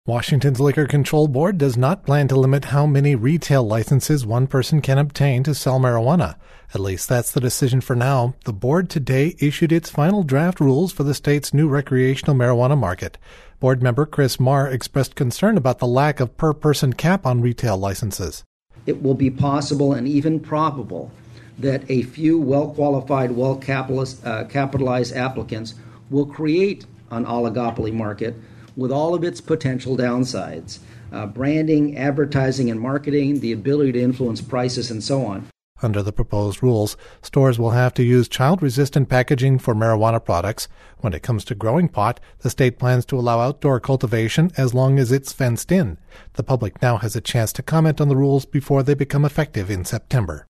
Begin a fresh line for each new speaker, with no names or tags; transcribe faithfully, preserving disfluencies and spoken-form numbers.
Washington's Liquor Control Board does not plan to limit how many retail licenses one person can obtain to sell marijuana. At least that's the decision for now. The board today issued its final draft rules for the state's new recreational marijuana market. Board member Chris Marr expressed concern about the lack of per-person cap on retail licenses.
It will be possible and even probable that a few well-qualified, well-capitalized applicants will create an oligopoly market with all of its potential downsides, uh, branding, advertising and marketing, the ability to influence prices, and so on.
Under the proposed rules, stores will have to use child-resistant packaging for marijuana products. When it comes to growing pot, the state plans to allow outdoor cultivation as long as it's fenced in. The public now has a chance to comment on the rules before they become effective in September.